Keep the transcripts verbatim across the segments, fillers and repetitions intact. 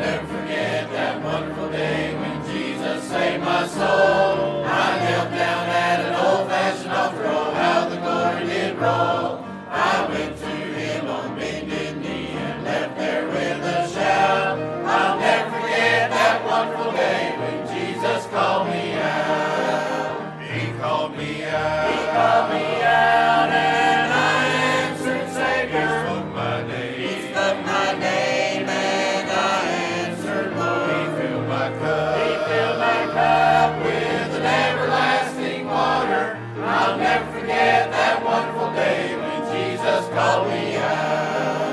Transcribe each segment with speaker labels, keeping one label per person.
Speaker 1: never forget that wonderful day when Jesus saved my soul. I knelt down at an old-fashioned altar, oh, how the glory did roll. I went to him on bended knee and left there with a shout. I'll never forget that wonderful day when Jesus called me out. He called me out. He called me out and I answered, Savior. He spoke my name. He spoke my name and I answered, Lord. He filled my cup. He filled my cup with an everlasting water. I'll never forget that wonderful day when Jesus called me out.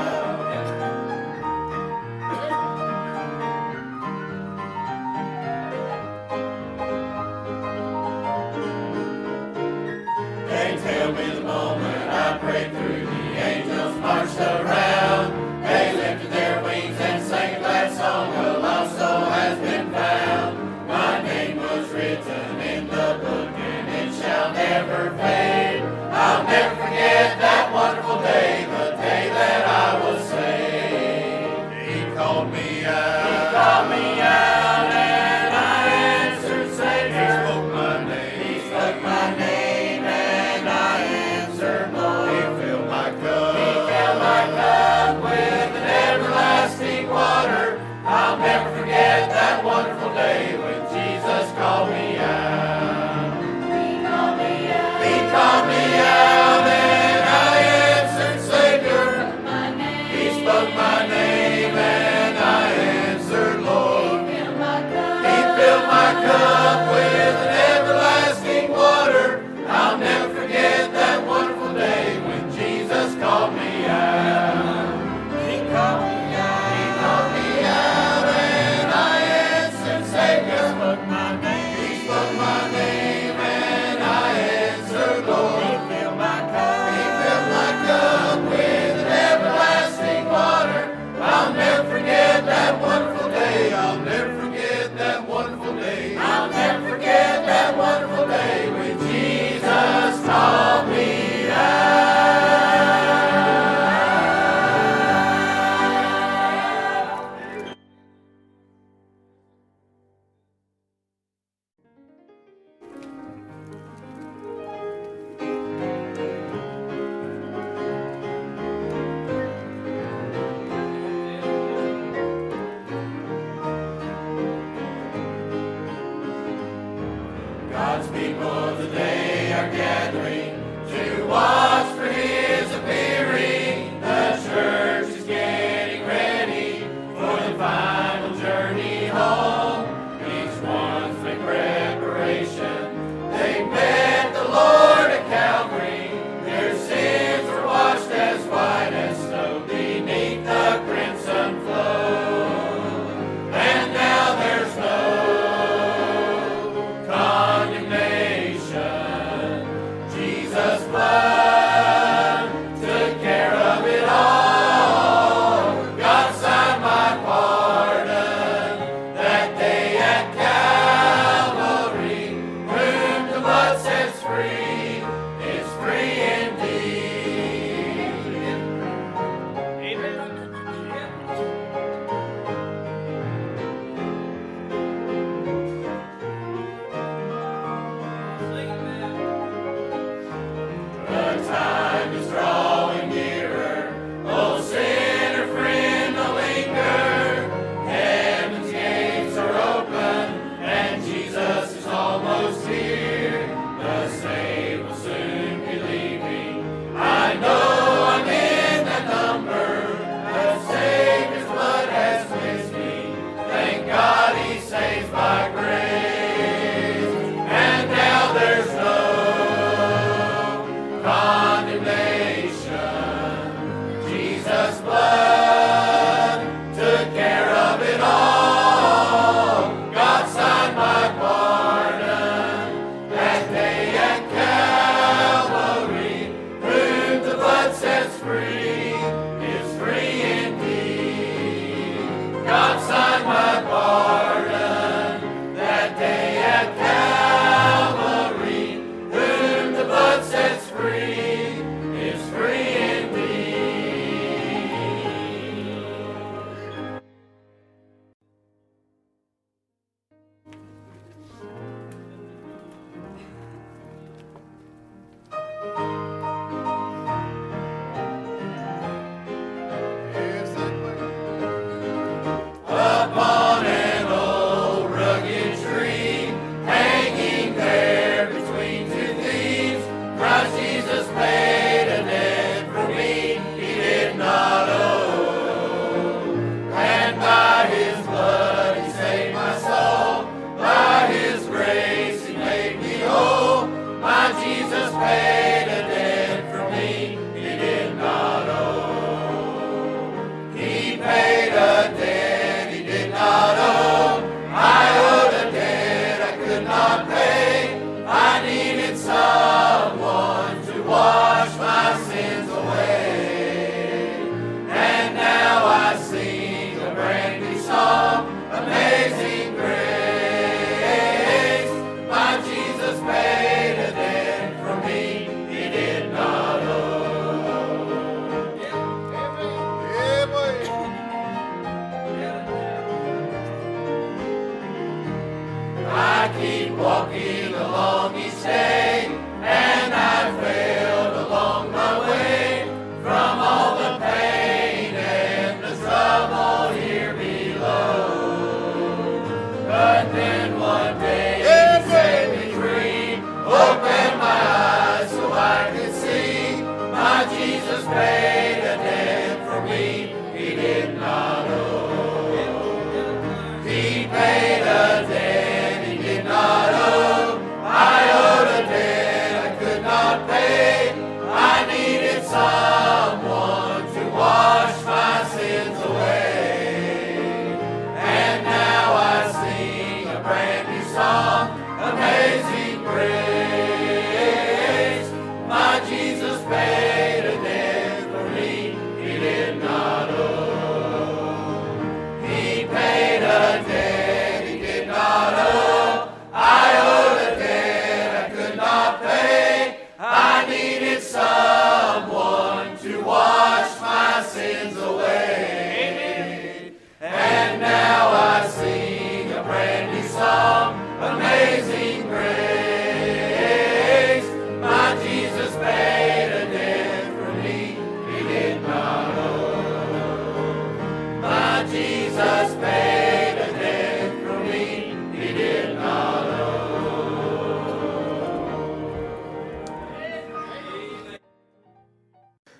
Speaker 1: They tell me the moment I prayed through, the angels marched around. They lifted their wings and sang a glad song, a lost soul has been found. My name was written in the book and it shall never fade. I'll never forget that wonderful day, the day that I was saved. He called me out. He called me out and I answered, Savior. He spoke my name. He spoke my name and I answered, Lord. He filled my cup. He filled my cup with an everlasting water. I'll never forget that wonderful day when Jesus called me out. He called me out. He called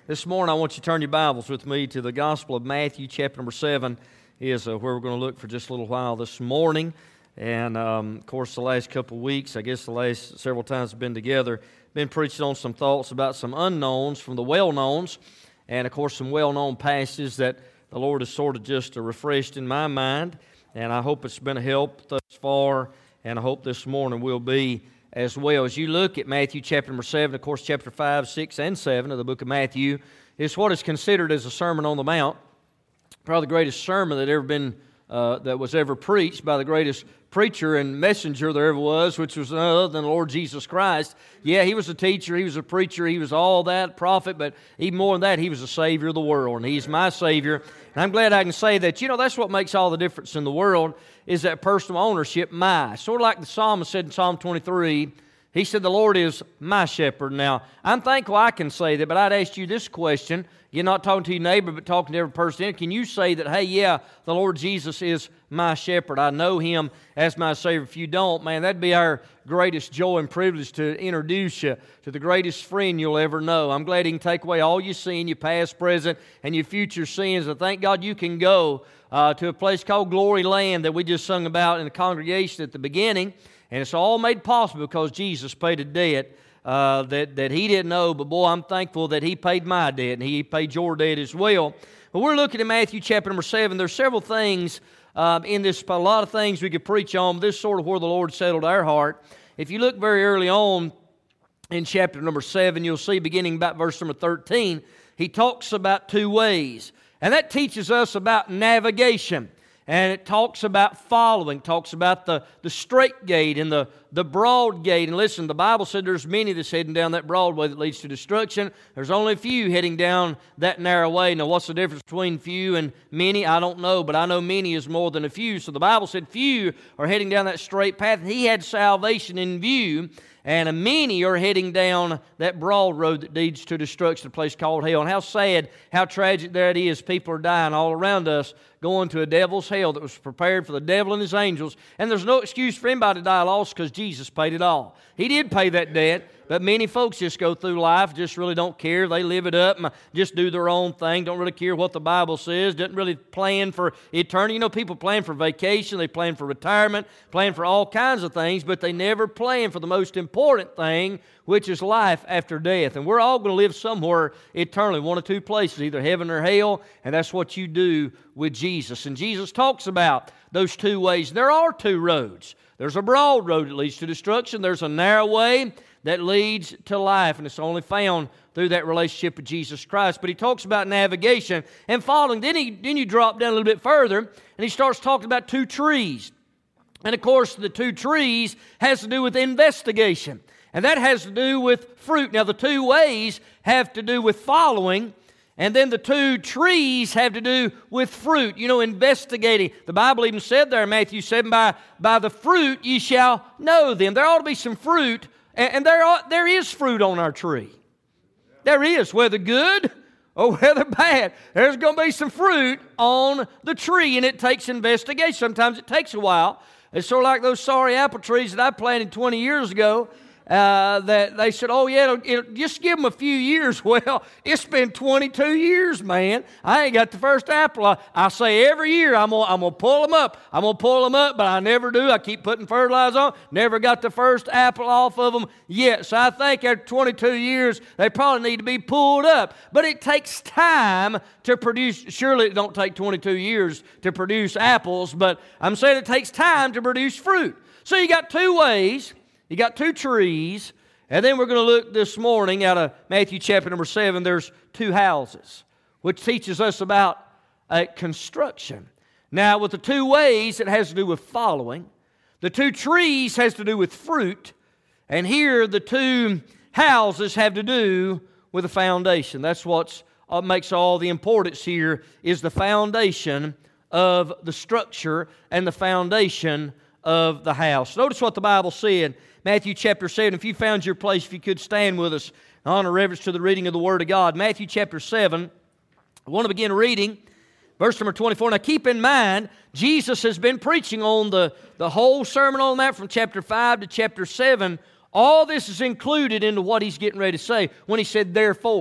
Speaker 2: This morning, I want you to turn your Bibles with me to the Gospel of Matthew, chapter number seven, is uh, where we're going to look for just a little while this morning. And, um, of course, the last couple of weeks, I guess the last several times we've been together, been preaching on some thoughts about some unknowns from the well-knowns, and, of course, some well-known passages that the Lord has sort of just uh, refreshed in my mind. And I hope it's been a help thus far, and I hope this morning will be as well. As you look at Matthew chapter number seven, of course, chapter five, six, and seven of the book of Matthew, is what is considered as a Sermon on the Mount, probably the greatest sermon that ever been uh, that was ever preached by the greatest preacher and messenger there ever was, which was none other than the Lord Jesus Christ. Yeah, he was a teacher, he was a preacher, he was all that, prophet, but even more than that, he was the Savior of the world, and he's my Savior. And I'm glad I can say that, you know, that's what makes all the difference in the world, is that personal ownership, my. Sort of like the psalmist said in Psalm twenty-three, he said, the Lord is my shepherd. Now, I'm thankful I can say that, but I'd ask you this question. You're not talking to your neighbor, but talking to every person. Can you say that, hey, yeah, the Lord Jesus is my shepherd. I know Him as my Savior. If you don't, man, that'd be our greatest joy and privilege to introduce you to the greatest friend you'll ever know. I'm glad He can take away all your sin, your past, present, and your future sins. And thank God you can go uh, to a place called Glory Land that we just sung about in the congregation at the beginning. And it's all made possible because Jesus paid a debt uh, that, that He didn't owe. But boy, I'm thankful that He paid my debt and He paid your debt as well. But we're looking at Matthew chapter number seven. There's several things uh, in this, a lot of things we could preach on. But this is sort of where the Lord settled our heart. If you look very early on in chapter number seven, you'll see beginning about verse number thirteen, He talks about two ways. And that teaches us about navigation. And it talks about following, talks about the, the straight gate and the, the broad gate. And listen, the Bible said there's many that's heading down that broad way that leads to destruction. There's only a few heading down that narrow way. Now, what's the difference between few and many? I don't know, but I know many is more than a few. So the Bible said few are heading down that straight path. He had salvation in view. And many are heading down that broad road that leads to destruction, a place called hell. And how sad, how tragic that is. People are dying all around us, going to a devil's hell that was prepared for the devil and his angels. And there's no excuse for anybody to die lost because Jesus paid it all. He did pay that debt, but many folks just go through life, just really don't care. They live it up and just do their own thing, don't really care what the Bible says, doesn't really plan for eternity. You know, people plan for vacation, they plan for retirement, plan for all kinds of things, but they never plan for the most important thing, which is life after death. And we're all going to live somewhere eternally, one of two places, either heaven or hell, and that's what you do with Jesus. And Jesus talks about those two ways. There are two roads. There's a broad road that leads to destruction. There's a narrow way that leads to life, and it's only found through that relationship with Jesus Christ. But He talks about navigation and following. Then, he, then you drop down a little bit further, and He starts talking about two trees. And, of course, the two trees has to do with investigation. And that has to do with fruit. Now, the two ways have to do with following, and then the two trees have to do with fruit. You know, investigating. The Bible even said there in Matthew seven, by, by the fruit ye shall know them. There ought to be some fruit, and, and there, ought, there is fruit on our tree. There is, whether good or whether bad. There's going to be some fruit on the tree, and it takes investigation. Sometimes it takes a while. It's sort of like those sorry apple trees that I planted twenty years ago. Uh, that they said, oh yeah, it'll, it'll, just give them a few years. Well, it's been twenty-two years, man. I ain't got the first apple. I, I say every year I'm gonna, I'm gonna pull them up. I'm gonna pull them up, but I never do. I keep putting fertilizer on. Never got the first apple off of them yet. So I think after twenty-two years, they probably need to be pulled up. But it takes time to produce. Surely it don't take twenty-two years to produce apples, but I'm saying it takes time to produce fruit. So you got two ways. You got two trees, and then we're going to look this morning out of Matthew chapter number seven. There's two houses, which teaches us about uh, construction. Now, with the two ways, it has to do with following. The two trees has to do with fruit, and here the two houses have to do with the foundation. That's what uh, makes all the importance here, is the foundation of the structure and the foundation of the house. Notice what the Bible said. Matthew chapter seven, if you found your place, if you could stand with us, honor reverence to the reading of the Word of God. Matthew chapter seven, I want to begin reading verse number twenty-four. Now keep in mind, Jesus has been preaching on the, the whole Sermon on the Mount from chapter five to chapter seven. All this is included into what He's getting ready to say when He said, therefore.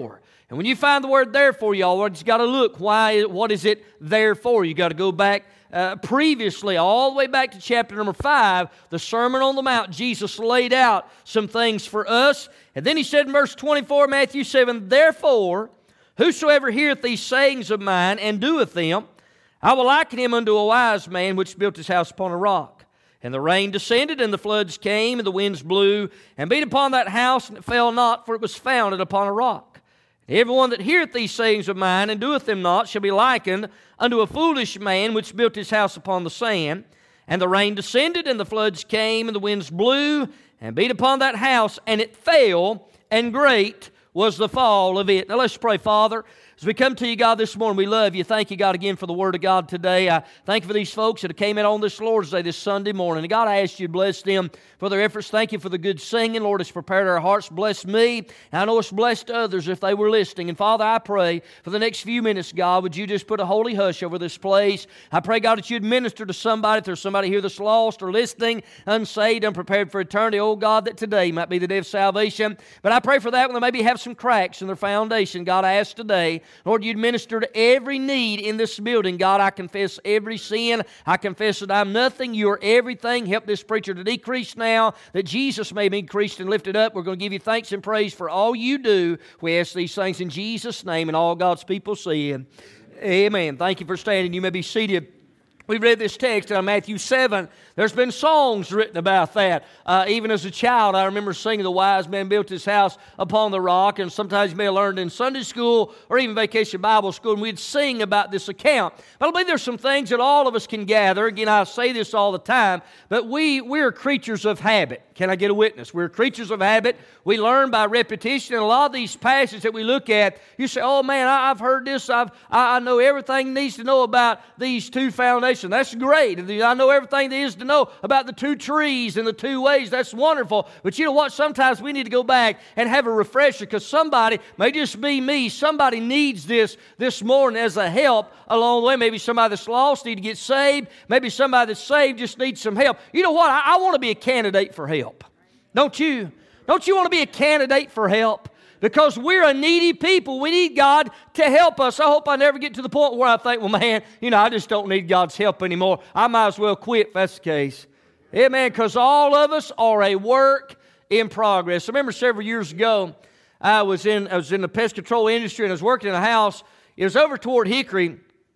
Speaker 2: And when you find the word therefore, y'all, you got to look, why? What is it there for? You got to go back uh, previously, all the way back to chapter number five, the Sermon on the Mount. Jesus laid out some things for us. And then he said in verse twenty-four, Matthew seven, therefore, whosoever heareth these sayings of mine and doeth them, I will liken him unto a wise man which built his house upon a rock. And the rain descended, and the floods came, and the winds blew, and beat upon that house, and it fell not, for it was founded upon a rock. Everyone that heareth these sayings of mine and doeth them not shall be likened unto a foolish man which built his house upon the sand. And the rain descended, and the floods came, and the winds blew, and beat upon that house, and it fell, and great was the fall of it. Now let's pray. Father, as we come to you, God, this morning, we love you. Thank you, God, again for the Word of God today. I thank you for these folks that came in on this Lord's Day, this Sunday morning. And God, I ask you to bless them for their efforts. Thank you for the good singing. Lord, it's prepared our hearts. Bless me. And I know it's blessed others if they were listening. And Father, I pray for the next few minutes, God, would you just put a holy hush over this place? I pray, God, that you'd minister to somebody. If there's somebody here that's lost or listening, unsaved, unprepared for eternity, oh God, that today might be the day of salvation. But I pray for that when they maybe have some cracks in their foundation. God, I ask today, Lord, you'd minister to every need in this building. God, I confess every sin. I confess that I'm nothing. You're everything. Help this preacher to decrease now, that Jesus may be increased and lifted up. We're going to give you thanks and praise for all you do. We ask these things in Jesus' name, and all God's people said, amen. Thank you for standing. You may be seated. We've read this text in Matthew seven. There's been songs written about that. Uh, even as a child, I remember singing The Wise Man Built His House Upon the Rock, and sometimes you may have learned in Sunday school or even Vacation Bible School, and we'd sing about this account. But I believe there's some things that all of us can gather. Again, I say this all the time, but we, we're creatures of habit. Can I get a witness? We're creatures of habit. We learn by repetition, and a lot of these passages that we look at, you say, oh man, I, I've heard this. I've, I, I know everything needs to know about these two foundations. That's great. I know everything there is to know about the two trees and the two ways. That's wonderful. But you know what? Sometimes we need to go back and have a refresher, because somebody, may just be me, somebody needs this this morning as a help along the way. Maybe somebody that's lost needs to get saved. Maybe somebody that's saved just needs some help. You know what? I, I want to be a candidate for help. Don't you? Don't you want to be a candidate for help? Because we're a needy people. We need God to help us. I hope I never get to the point where I think, well, man, you know, I just don't need God's help anymore. I might as well quit if that's the case. Amen, because all of us are a work in progress. I remember several years ago, I was in I was in the pest control industry, and I was working in a house. It was over toward Hickory.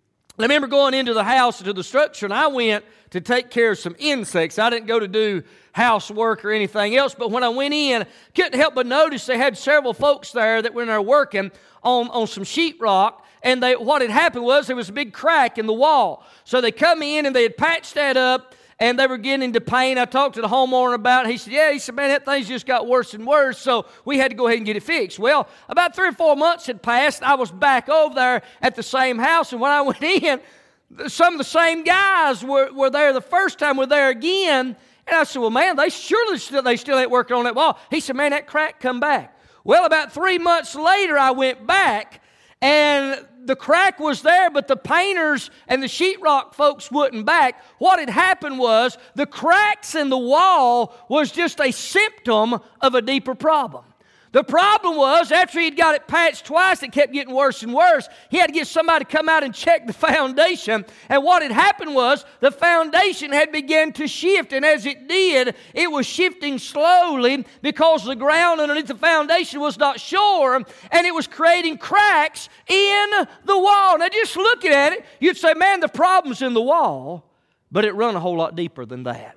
Speaker 2: I remember going into the house, into the structure, and I went to take care of some insects. I didn't go to do housework or anything else, but when I went in, couldn't help but notice they had several folks there that were in there working on, on some sheetrock, and they, what had happened was there was a big crack in the wall. So they come in, and they had patched that up, and they were getting into pain. I talked to the homeowner about it. He said, yeah, he said, man, that thing's just got worse and worse, so we had to go ahead and get it fixed. Well, about three or four months had passed. I was back over there at the same house, and when I went in, some of the same guys were, were there the first time, were there again. And I said, well, man, they surely still, they still ain't working on that wall. He said, man, that crack come back. Well, about three months later, I went back, and the crack was there, but the painters and the sheetrock folks wouldn't back. What had happened was the cracks in the wall was just a symptom of a deeper problem. The problem was, after he'd got it patched twice, it kept getting worse and worse. He had to get somebody to come out and check the foundation. And what had happened was, the foundation had begun to shift. And as it did, it was shifting slowly because the ground underneath the foundation was not sure. And it was creating cracks in the wall. Now, just looking at it, you'd say, man, the problem's in the wall. But it run a whole lot deeper than that.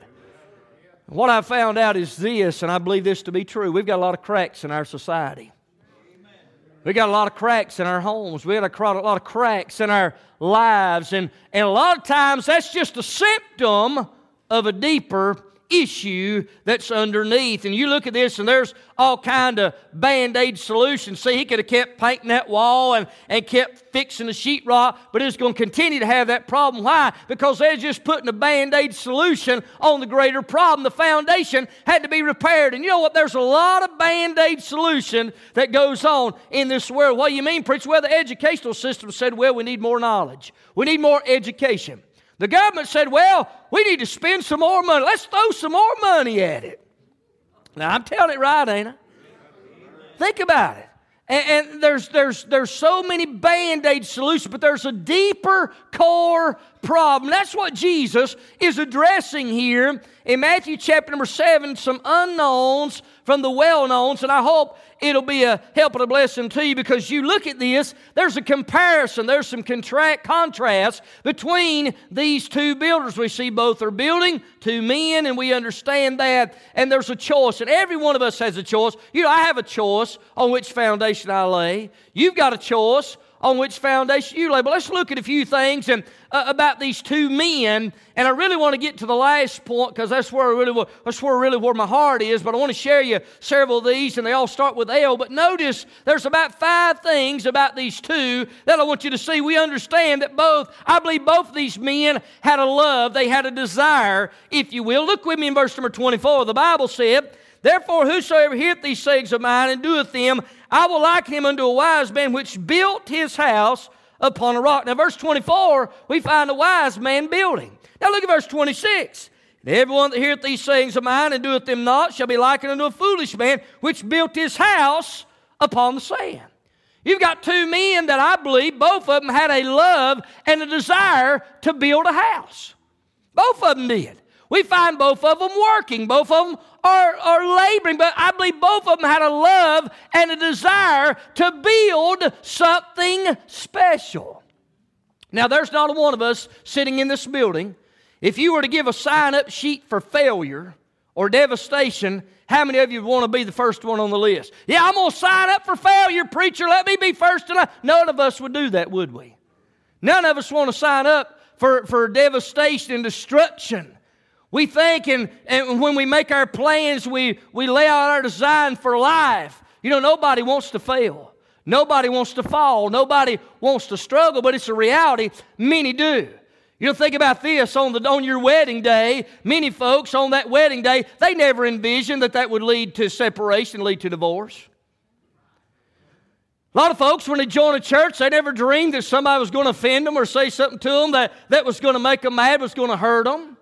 Speaker 2: What I found out is this, and I believe this to be true. We've got a lot of cracks in our society. We've got a lot of cracks in our homes. We've got a lot of cracks in our lives. And, and a lot of times that's just a symptom of a deeper issue that's underneath. And you look at this, and there's all kind of Band-Aid solutions. See, he could have kept painting that wall and, and kept fixing the sheetrock, but it's going to continue to have that problem. Why? Because they're just putting a Band-Aid solution on the greater problem. The foundation had to be repaired. And you know what? There's a lot of Band-Aid solution that goes on in this world. What do you mean, preacher? Well, the educational system said, well, we need more knowledge. We need more education. The government said, well, we need to spend some more money. Let's throw some more money at it. Now, I'm telling it right, ain't I? Think about it. And, and there's, there's, there's so many Band-Aid solutions, but there's a deeper core problem. That's what Jesus is addressing here in Matthew chapter number seven, some unknowns from the well-knowns, and I hope it'll be a help and a blessing to you, because you look at this, there's a comparison, there's some contract, contrast between these two builders. We see both are building, two men, and we understand that, and there's a choice, and every one of us has a choice. You know, I have a choice on which foundation I lay. You've got a choice on which foundation you lay. But let's look at a few things and uh, about these two men. And I really want to get to the last point, because that's where really that's where really where my heart is. But I want to share you several of these, and they all start with L. But notice there's about five things about these two that I want you to see. We understand that both, I believe both of these men had a love, they had a desire, if you will. Look with me in verse number twenty-four. The Bible said, "Therefore whosoever heareth these sayings of mine and doeth them, I will liken him unto a wise man which built his house upon a rock." Now, verse twenty-four, we find a wise man building. Now, look at verse twenty-six. "And everyone that heareth these sayings of mine and doeth them not shall be likened unto a foolish man which built his house upon the sand." You've got two men that I believe both of them had a love and a desire to build a house. Both of them did. We find both of them working. Both of them are, are laboring. But I believe both of them had a love and a desire to build something special. Now, there's not a one of us sitting in this building. If you were to give a sign-up sheet for failure or devastation, how many of you would want to be the first one on the list? Yeah, I'm going to sign up for failure, preacher. Let me be first in line. None of us would do that, would we? None of us want to sign up for, for devastation and destruction. We think, and, and when we make our plans, we, we lay out our design for life. You know, nobody wants to fail. Nobody wants to fall. Nobody wants to struggle, but it's a reality. Many do. You know, think about this. On, the, on your wedding day, many folks on that wedding day, they never envisioned that that would lead to separation, lead to divorce. A lot of folks, when they join a church, they never dreamed that somebody was going to offend them or say something to them that, that was going to make them mad, was going to hurt them.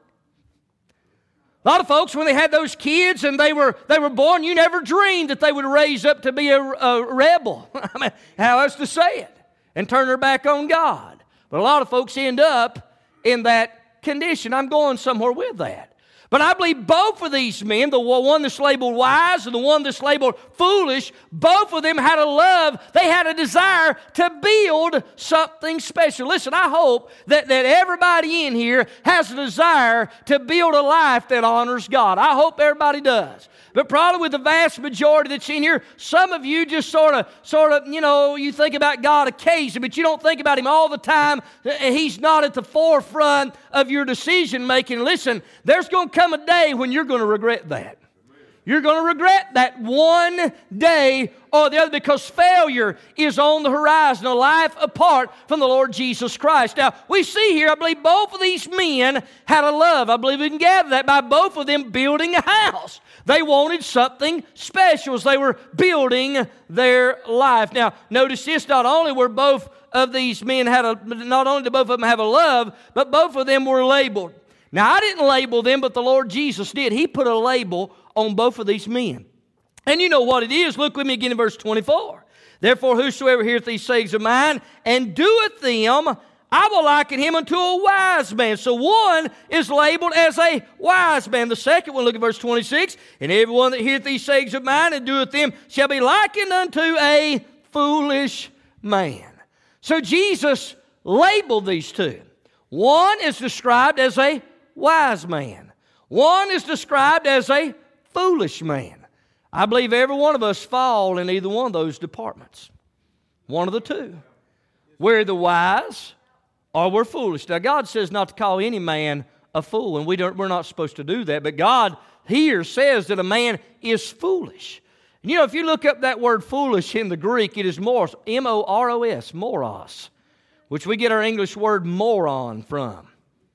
Speaker 2: A lot of folks, when they had those kids and they were they were born, you never dreamed that they would raise up to be a, a rebel. I mean, how else to say it? And turn their back on God. But a lot of folks end up in that condition. I'm going somewhere with that. But I believe both of these men, the one that's labeled wise and the one that's labeled foolish, both of them had a love, they had a desire to build something special. Listen, I hope that, that everybody in here has a desire to build a life that honors God. I hope everybody does. But probably with the vast majority that's in here, some of you just sort of, sort of, you know, you think about God occasionally, but you don't think about Him all the time. He's not at the forefront of your decision making. Listen, there's going to come a day when you're going to regret that. You're going to regret that one day or the other, because failure is on the horizon, a life apart from the Lord Jesus Christ. Now, we see here, I believe both of these men had a love. I believe we can gather that by both of them building a house. They wanted something special as they were building their life. Now, notice this, not only were both of these men had a, not only did both of them have a love, but both of them were labeled. Now, I didn't label them, but the Lord Jesus did. He put a label on both of these men. And you know what it is. Look with me again in verse twenty-four. "Therefore, whosoever heareth these sayings of mine and doeth them, I will liken him unto a wise man." So one is labeled as a wise man. The second one, look at verse twenty-six. "And everyone that heareth these sayings of mine and doeth them shall be likened unto a foolish man." So Jesus labeled these two. One is described as a wise man. One is described as a foolish man. I believe every one of us fall in either one of those departments. One of the two. We're the wise or we're foolish. Now, God says not to call any man a fool, and we don't, we're not supposed to do that. But God here says that a man is foolish. And you know, if you look up that word foolish in the Greek, it is moros, M O R O S, moros, which we get our English word moron from.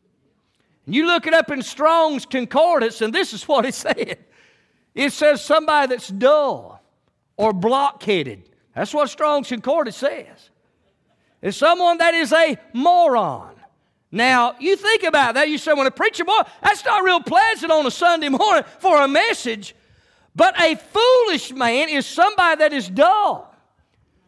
Speaker 2: And you look it up in Strong's Concordance, and this is what it said. It says somebody that's dull or blockheaded. That's what Strong's Concordance says. It's someone that is a moron. Now, you think about that. You say, when a preacher, boy, that's not real pleasant on a Sunday morning for a message. But a foolish man is somebody that is dull.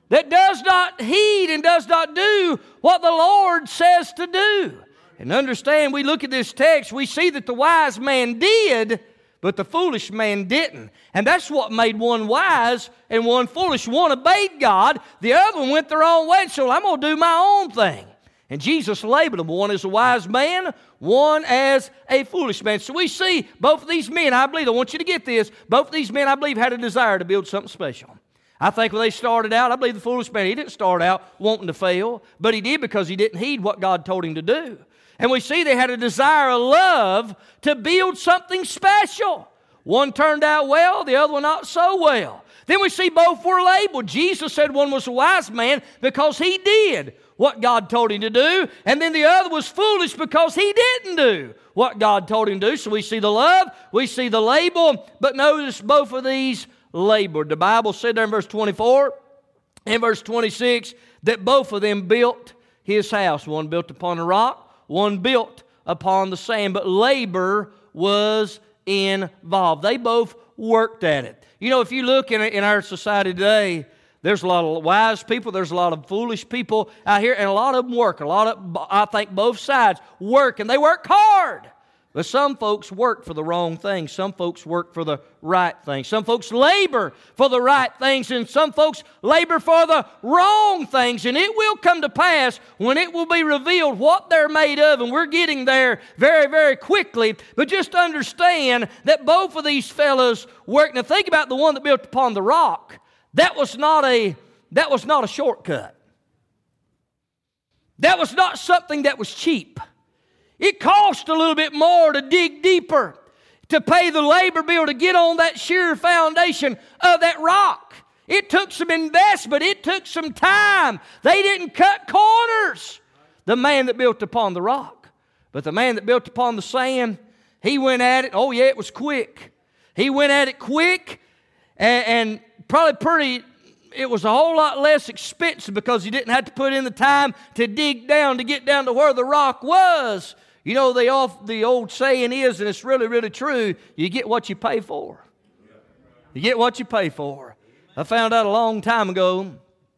Speaker 2: that does not heed and does not do what the Lord says to do. And understand, we look at this text, we see that the wise man did, but the foolish man didn't. And that's what made one wise and one foolish. One obeyed God, the other one went their own way and said, well, I'm going to do my own thing. And Jesus labeled them, one as a wise man, one as a foolish man. So we see both of these men, I believe, I want you to get this, both of these men, I believe, had a desire to build something special. I think when they started out, I believe the foolish man, he didn't start out wanting to fail, but he did because he didn't heed what God told him to do. And we see they had a desire, a love to build something special. One turned out well, the other one not so well. Then we see both were labeled. Jesus said one was a wise man because he did what God told him to do, and then the other was foolish because he didn't do what God told him to do. So we see the love, we see the label, but notice both of these labored. The Bible said there in verse twenty-four and verse twenty-six that both of them built his house. One built upon a rock, one built upon the sand, but labor was involved. They both worked at it. You know, if you look in, in our society today, there's a lot of wise people, there's a lot of foolish people out here, and a lot of them work. A lot of, I think both sides work, and they work hard. But some folks work for the wrong things. Some folks work for the right things. Some folks labor for the right things, and some folks labor for the wrong things. And it will come to pass when it will be revealed what they're made of, and we're getting there very, very quickly. But just understand that both of these fellows work. Now think about the one that built upon the rock. That was not a, that was not a shortcut. That was not something that was cheap. It cost a little bit more to dig deeper, to pay the labor bill to get on that sure foundation of that rock. It took some investment. It took some time. They didn't cut corners, the man that built upon the rock. But the man that built upon the sand, he went at it. Oh, yeah, it was quick. He went at it quick and, and probably pretty, it was a whole lot less expensive because he didn't have to put in the time to dig down, to get down to where the rock was. You know, the old, the old saying is, and it's really, really true, you get what you pay for. You get what you pay for. I found out a long time ago,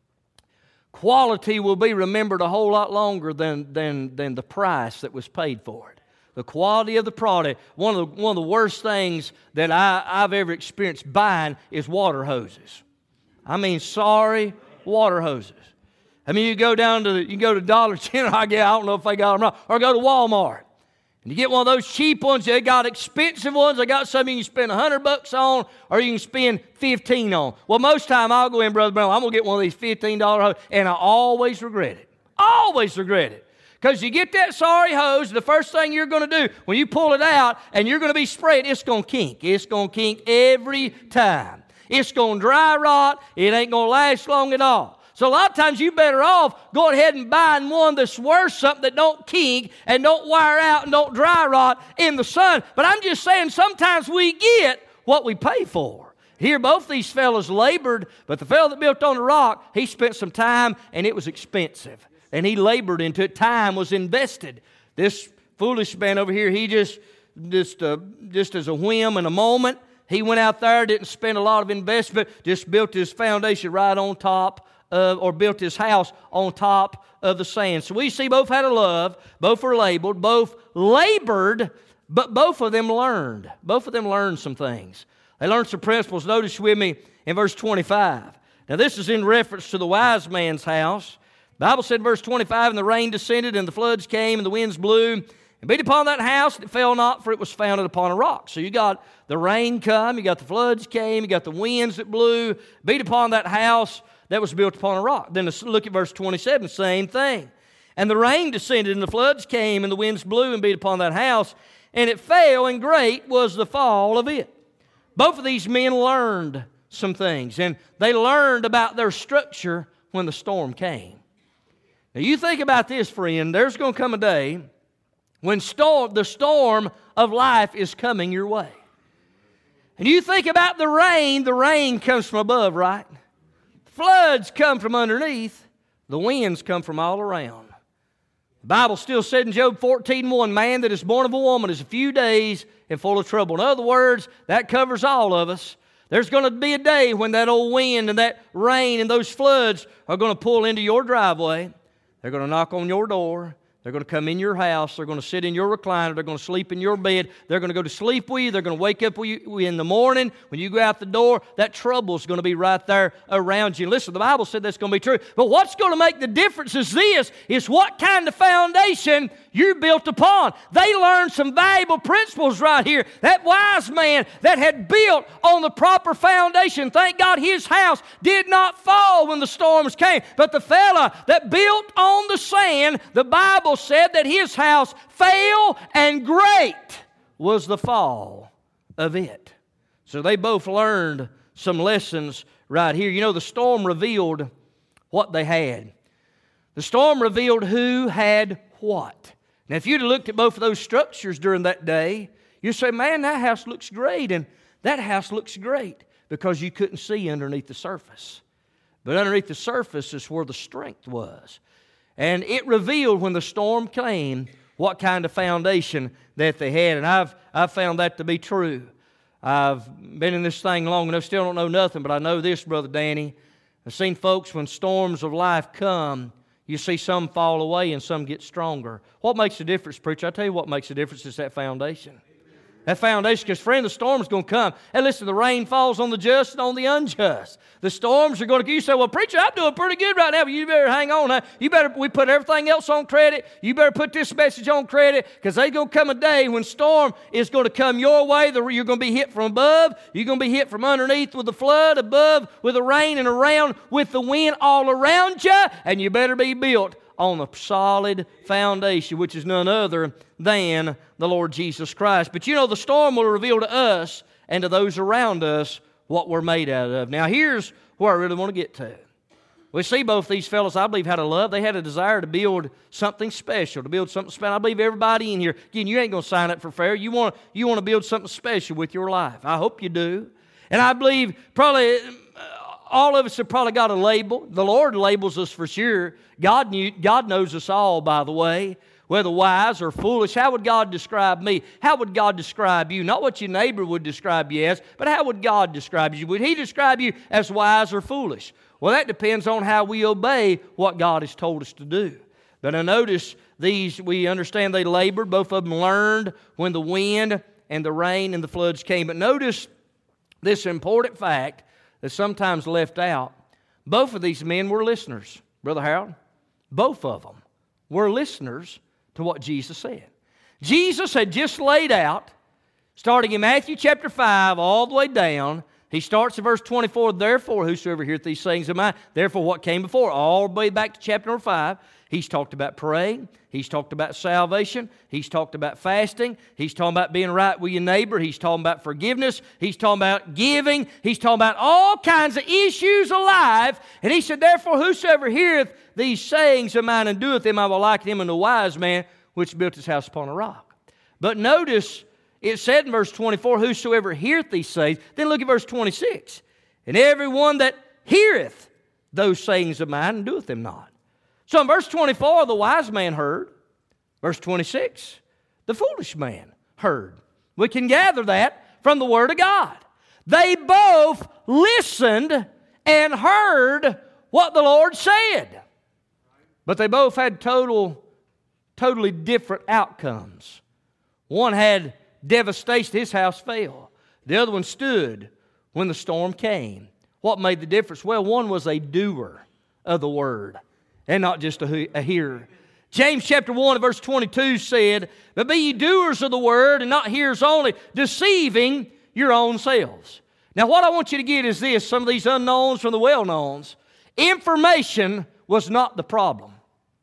Speaker 2: quality will be remembered a whole lot longer than, than, than the price that was paid for it. The quality of the product. One of the, one of the worst things that I, I've ever experienced buying is water hoses. I mean, sorry, water hoses. I mean, you go down to, you go to Dollar General, I guess, I don't know if they got them right, or go to Walmart. And you get one of those cheap ones, they got expensive ones, they got some you can spend a hundred bucks on, or you can spend fifteen on. Well, most time I'll go in, Brother Brown, I'm going to get one of these fifteen dollar hoses, and I always regret it. Always regret it. Because you get that sorry hose, the first thing you're going to do when you pull it out and you're going to be spraying, it's going to kink. It's going to kink every time. It's going to dry rot. It ain't going to last long at all. So a lot of times you're better off going ahead and buying one that's worth something that don't kink and don't wire out and don't dry rot in the sun. But I'm just saying sometimes we get what we pay for. Here both these fellows labored, but the fellow that built on the rock, he spent some time and it was expensive. And he labored into it. Time was invested. This foolish man over here, he just, just, uh, just as a whim and a moment, he went out there, didn't spend a lot of investment, just built his foundation right on top of, or built his house on top of the sand. So we see both had a love, both were labeled, both labored, but both of them learned. Both of them learned some things. They learned some principles. Notice with me in verse twenty-five. Now this is in reference to the wise man's house. The Bible said in verse twenty-five, and the rain descended, and the floods came, and the winds blew, and beat upon that house, and it fell not, for it was founded upon a rock. So you got the rain come, you got the floods came, you got the winds that blew, beat upon that house that was built upon a rock. Then look at verse twenty-seven, same thing. And the rain descended, and the floods came, and the winds blew and beat upon that house, and it fell, and great was the fall of it. Both of these men learned some things, and they learned about their structure when the storm came. Now you think about this, friend. There's going to come a day when storm, the storm of life is coming your way. And you think about the rain, the rain comes from above, right? Floods come from underneath. The winds come from all around. The Bible still said in Job fourteen one, man that is born of a woman is a few days and full of trouble. In other words, that covers all of us. There's going to be a day when that old wind and that rain and those floods are going to pull into your driveway. They're going to knock on your door. They're going to come in your house. They're going to sit in your recliner. They're going to sleep in your bed. They're going to go to sleep with you. They're going to wake up with you in the morning. When you go out the door, that trouble is going to be right there around you. Listen, the Bible said that's going to be true. But what's going to make the difference is this, is what kind of foundation you're built upon. They learned some valuable principles right here. That wise man that had built on the proper foundation, thank God his house did not fall when the storms came. But the fella that built on the sand, the Bible said that his house fell, and great was the fall of it. So they both learned some lessons right here. You know, the storm revealed what they had. The storm revealed who had what. Now, if you'd have looked at both of those structures during that day, you'd say, man, that house looks great, and that house looks great, because you couldn't see underneath the surface. But underneath the surface is where the strength was. And it revealed when the storm came what kind of foundation that they had. And I've, I've found that to be true. I've been in this thing long enough, still don't know nothing, but I know this, Brother Danny. I've seen folks, when storms of life come, you see some fall away and some get stronger. What makes the difference, preacher? I tell you what makes the difference is that foundation. That foundation, because friend, the storm's going to come. And listen, the rain falls on the just and on the unjust. The storms are going to, you say, well, preacher, I'm doing pretty good right now, but you better hang on. Huh? You better, we put everything else on credit. You better put this message on credit, because there's going to come a day when storm is going to come your way. You're going to be hit from above. You're going to be hit from underneath with the flood, above with the rain, and around with the wind all around you. And you better be built on a solid foundation, which is none other than the Lord Jesus Christ. But you know, the storm will reveal to us and to those around us what we're made out of. Now, here's where I really want to get to. We see both these fellows, I believe, had a love. They had a desire to build something special, to build something special. I believe everybody in here, again, you ain't going to sign up for fair. You want, you want to build something special with your life. I hope you do. And I believe probably all of us have probably got a label. The Lord labels us for sure. God knew, God knows us all, by the way, whether wise or foolish. How would God describe me? How would God describe you? Not what your neighbor would describe you as, but how would God describe you? Would He describe you as wise or foolish? Well, that depends on how we obey what God has told us to do. But I notice these, we understand they labored. Both of them learned when the wind and the rain and the floods came. But notice this important fact that's sometimes left out. Both of these men were listeners, Brother Harold. Both of them were listeners to what Jesus said. Jesus had just laid out, starting in Matthew chapter five all the way down. He starts in verse twenty-four, therefore whosoever heareth these sayings of mine, therefore what came before, all the way back to chapter number five. He's talked about praying. He's talked about salvation. He's talked about fasting. He's talking about being right with your neighbor. He's talking about forgiveness. He's talking about giving. He's talking about all kinds of issues of life. And he said, therefore, whosoever heareth these sayings of mine and doeth them, I will liken him unto a wise man which built his house upon a rock. But notice, it said in verse twenty-four, whosoever heareth these sayings. Then look at verse twenty-six. And everyone that heareth those sayings of mine and doeth them not. So in verse twenty-four, the wise man heard. Verse twenty-six, the foolish man heard. We can gather that from the Word of God. They both listened and heard what the Lord said. But they both had total, totally different outcomes. One had devastation. His house fell. The other one stood when the storm came. What made the difference? Well, one was a doer of the Word, and not just a, a hearer. James chapter one verse twenty-two said, but be ye doers of the word and not hearers only, deceiving your own selves. Now what I want you to get is this, some of these unknowns from the well-knowns. Information was not the problem.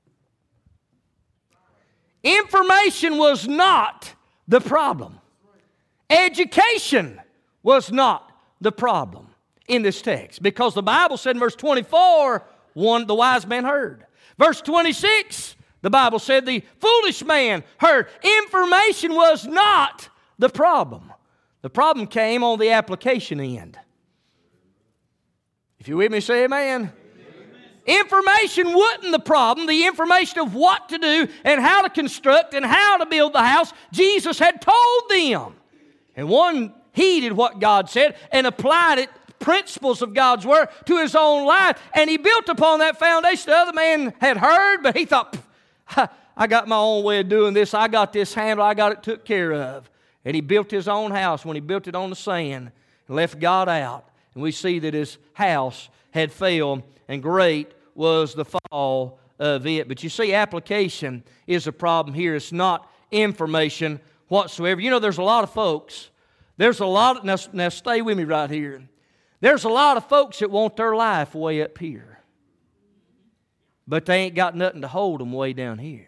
Speaker 2: Information was not the problem. Education was not the problem in this text, because the Bible said in verse twenty-four, one, the wise man heard. Verse twenty-six, the Bible said the foolish man heard. Information was not the problem. The problem came on the application end. If you're with me, say amen. Amen. Information wasn't the problem. The information of what to do and how to construct and how to build the house, Jesus had told them. And one heeded what God said and applied it, principles of God's Word, to his own life. And he built upon that foundation. The other man had heard, but he thought, I got my own way of doing this. I got this handle. I got it took care of. And he built his own house when he built it on the sand and left God out. And we see that his house had failed, and great was the fall of it. But you see, application is a problem here. It's not information whatsoever. You know, there's a lot of folks. There's a lot of, now, now stay with me right here. There's a lot of folks that want their life way up here. But they ain't got nothing to hold them way down here.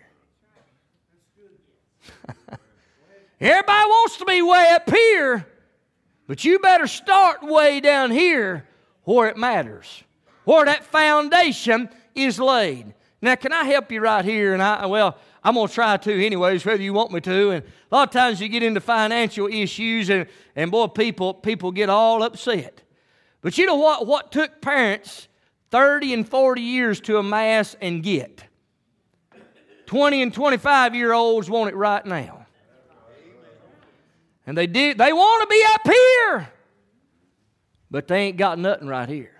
Speaker 2: Everybody wants to be way up here, but you better start way down here where it matters, where that foundation is laid. Now, can I help you right here? And I, well, I'm going to try to anyways, whether you want me to. And a lot of times you get into financial issues, and, and boy, people, people get all upset. But you know what? What took parents thirty and forty years to amass and get? twenty and twenty-five year olds want it right now. And they did. They want to be up here, but they ain't got nothing right here.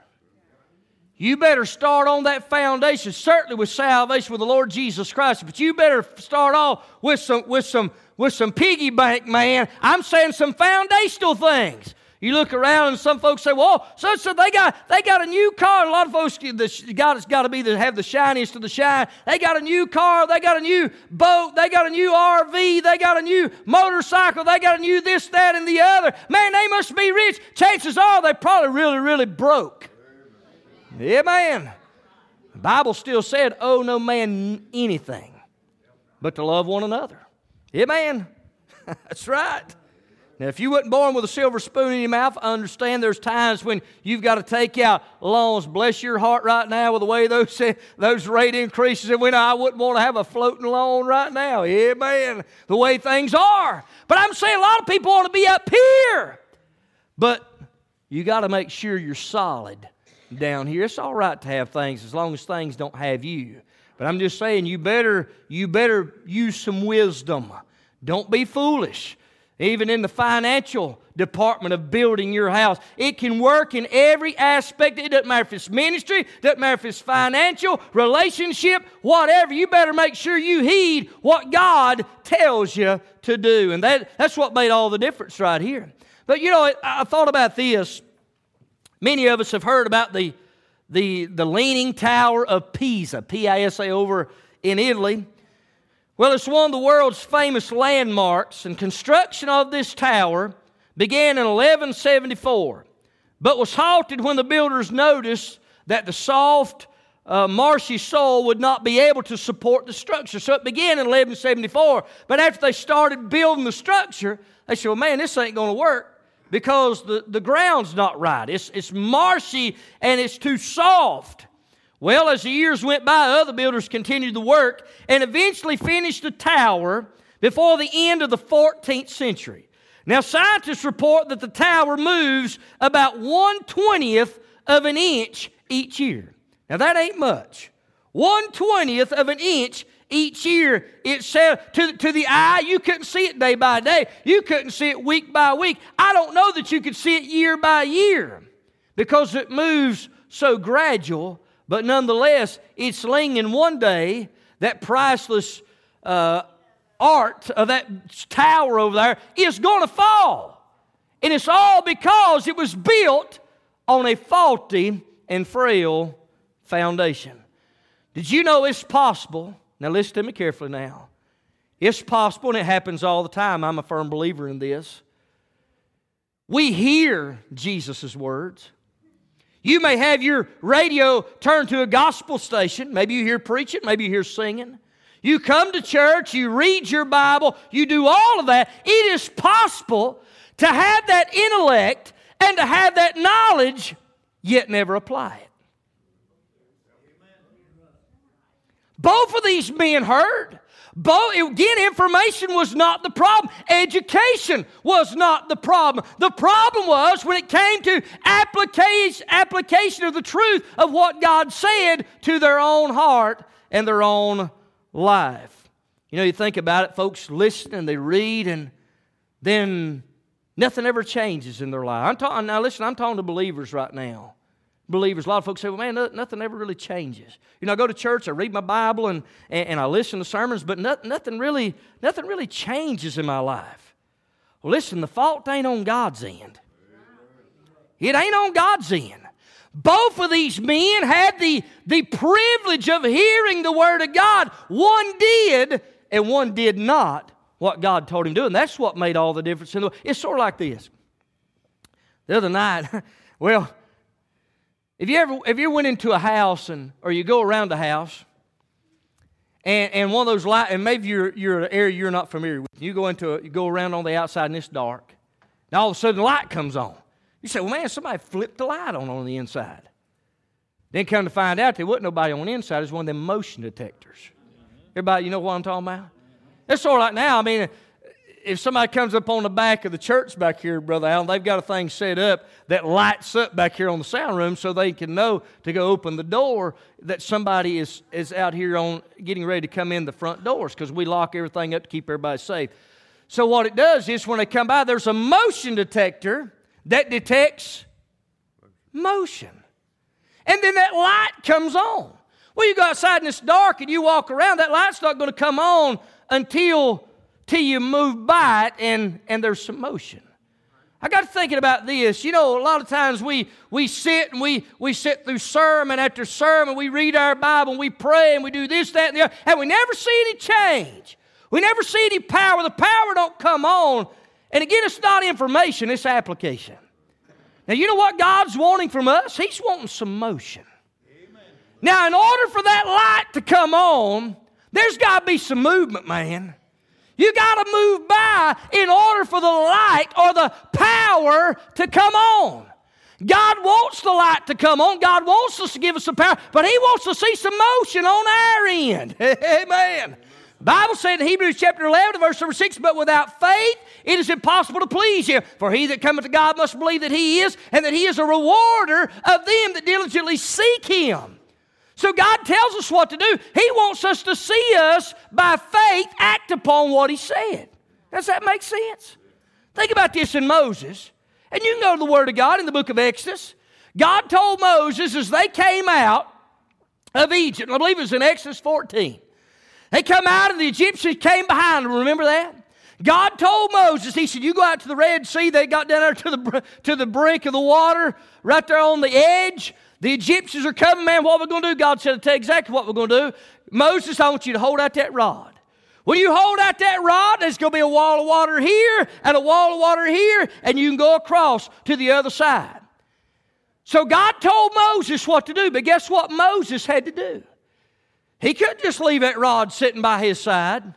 Speaker 2: You better start on that foundation, certainly with salvation with the Lord Jesus Christ, but you better start off with some, with some, with some piggy bank, man. I'm saying some foundational things. You look around and some folks say, well, so, so they got they got a new car. A lot of folks, the, God has got to be to have the shiniest of the shine. They got a new car. They got a new boat. They got a new R V. They got a new motorcycle. They got a new this, that, and the other. Man, they must be rich. Chances are they probably really, really broke. Yeah, man. The Bible still said, owe no man anything but to love one another. Yeah, man. That's right. Now, if you wasn't born with a silver spoon in your mouth, I understand there's times when you've got to take out loans. Bless your heart right now with the way those, those rate increases. And when I wouldn't want to have a floating loan right now. Yeah, man. The way things are. But I'm saying a lot of people want to be up here. But you got to make sure you're solid down here. It's all right to have things as long as things don't have you. But I'm just saying you better, you better use some wisdom. Don't be foolish. Even in the financial department of building your house, it can work in every aspect. It doesn't matter if it's ministry, doesn't matter if it's financial, relationship, whatever. You better make sure you heed what God tells you to do. And that, that's what made all the difference right here. But you know, I, I thought about this. Many of us have heard about the, the, the Leaning Tower of Pisa, P I S A, over in Italy. Well, it's one of the world's famous landmarks, and construction of this tower began in eleven seventy-four, but was halted when the builders noticed that the soft, uh, marshy soil would not be able to support the structure. So it began in eleven seventy-four, but after they started building the structure, they said, well, man, this ain't going to work because the, the ground's not right. It's, it's marshy and it's too soft. Well, as the years went by, other builders continued the work and eventually finished the tower before the end of the fourteenth century. Now, scientists report that the tower moves about one twentieth of an inch each year. Now, that ain't much. one twentieth of an inch each year. It said to, to the eye, you couldn't see it day by day. You couldn't see it week by week. I don't know that you could see it year by year because it moves so gradual. But nonetheless, it's leaning one day, that priceless uh, art of that tower over there is going to fall. And it's all because it was built on a faulty and frail foundation. Did you know it's possible? Now listen to me carefully now. It's possible, and it happens all the time. I'm a firm believer in this. We hear Jesus' words. You may have your radio turned to a gospel station. Maybe you hear preaching. Maybe you hear singing. You come to church. You read your Bible. You do all of that. It is possible to have that intellect and to have that knowledge, yet never apply it. Both of these men heard. Both, again, information was not the problem. Education was not the problem. The problem was when it came to application, application of the truth of what God said to their own heart and their own life. You know, you think about it, folks listen and they read, and then Nothing ever changes in their life. I'm talking, now listen, I'm talking to believers right now. Believers, a lot of folks say, well, man, nothing ever really changes. You know, I go to church, I read my Bible, and, and, and I listen to sermons, but not, nothing really, nothing really changes in my life. Well, listen, the fault ain't on God's end. It ain't on God's end. Both of these men had the, the privilege of hearing the Word of God. One did, and one did not what God told him to do, and that's what made all the difference in the world. It's sort of like this. The other night, well, if you ever if you went into a house and or you go around a house, and, and one of those light, and maybe you're you're an area you're not familiar with, you go into a, you go around on the outside and it's dark. Now all of a sudden the light comes on. You say, well, man, somebody flipped the light on on the inside. Then come to find out there wasn't nobody on the inside. It was one of them motion detectors. Everybody, you know what I'm talking about? It's sort of like now, I mean, if somebody comes up on the back of the church back here, Brother Allen, they've got a thing set up that lights up back here on the sound room so they can know to go open the door that somebody is, is out here on getting ready to come in the front doors because we lock everything up to keep everybody safe. So what it does is when they come by, there's a motion detector that detects motion. And then that light comes on. Well, you go outside and it's dark and you walk around, that light's not going to come on until, until you move by it and, and there's some motion. I got to thinking about this. You know, a lot of times we, we sit and we, we sit through sermon after sermon, we read our Bible and we pray and we do this, that, and the other, and we never see any change. We never see any power. The power don't come on. And again, it's not information, it's application. Now, you know what God's wanting from us? He's wanting some motion. Amen. Now, in order for that light to come on, there's got to be some movement, man. You got to move by in order for the light or the power to come on. God wants the light to come on. God wants us to give us some power, but He wants to see some motion on our end. Amen. The Bible said in Hebrews chapter eleven, verse number six, but without faith it is impossible to please Him. For he that cometh to God must believe that He is, and that He is a rewarder of them that diligently seek Him. So God tells us what to do. He wants us to see us by faith act upon what He said. Does that make sense? Think about this in Moses. And you can go to the Word of God in the book of Exodus. God told Moses as they came out of Egypt, and I believe it was in Exodus fourteen. They come out and the Egyptians came behind them. Remember that? God told Moses, He said, you go out to the Red Sea. They got down there to the, to the brink of the water, right there on the edge. The Egyptians are coming, man, what are we going to do? God said, I'll tell you exactly what we're going to do. Moses, I want you to hold out that rod. When you hold out that rod, there's going to be a wall of water here and a wall of water here, and you can go across to the other side. So God told Moses what to do, but guess what Moses had to do? He couldn't just leave that rod sitting by his side.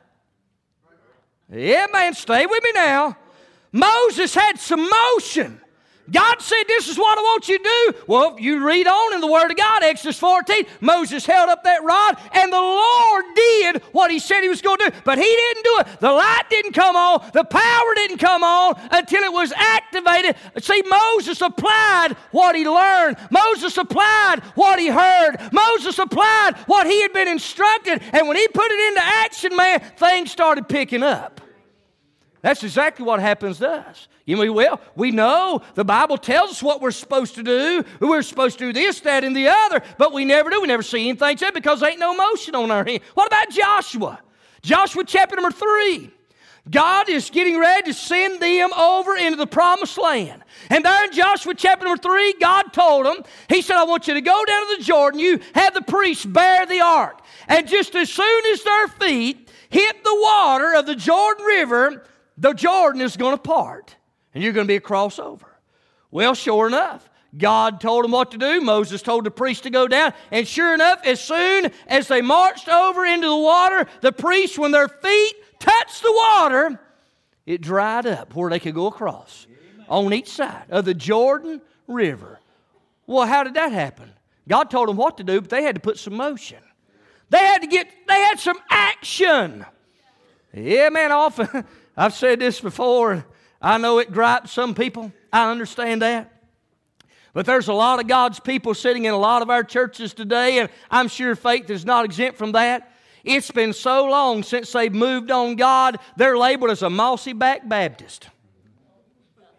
Speaker 2: Yeah, man, stay with me now. Moses had some motion. God said, this is what I want you to do. Well, you read on in the Word of God, Exodus fourteen, Moses held up that rod, and the Lord did what He said He was going to do. But He didn't do it. The light didn't come on. The power didn't come on until it was activated. See, Moses applied what he learned. Moses applied what he heard. Moses applied what he had been instructed. And when he put it into action, man, things started picking up. That's exactly what happens to us. You mean, well, we know the Bible tells us what we're supposed to do. We're supposed to do this, that, and the other, but we never do. We never see anything said because there ain't no motion on our hand. What about Joshua? Joshua chapter number three. God is getting ready to send them over into the promised land. And there in Joshua chapter number three, God told them, He said, I want you to go down to the Jordan. You have the priests bear the ark. And just as soon as their feet hit the water of the Jordan River, the Jordan is going to part. And you're going to be a crossover. Well, sure enough, God told them what to do. Moses told the priest to go down. And sure enough, as soon as they marched over into the water, the priests, when their feet touched the water, it dried up where they could go across. Amen. On each side of the Jordan River. Well, how did that happen? God told them what to do, but they had to put some motion. They had to get, they had some action. Yeah, man, often, I've said this before, I know it gripes some people. I understand that. But there's a lot of God's people sitting in a lot of our churches today, and I'm sure faith is not exempt from that. It's been so long since they've moved on God, they're labeled as a mossy-back Baptist.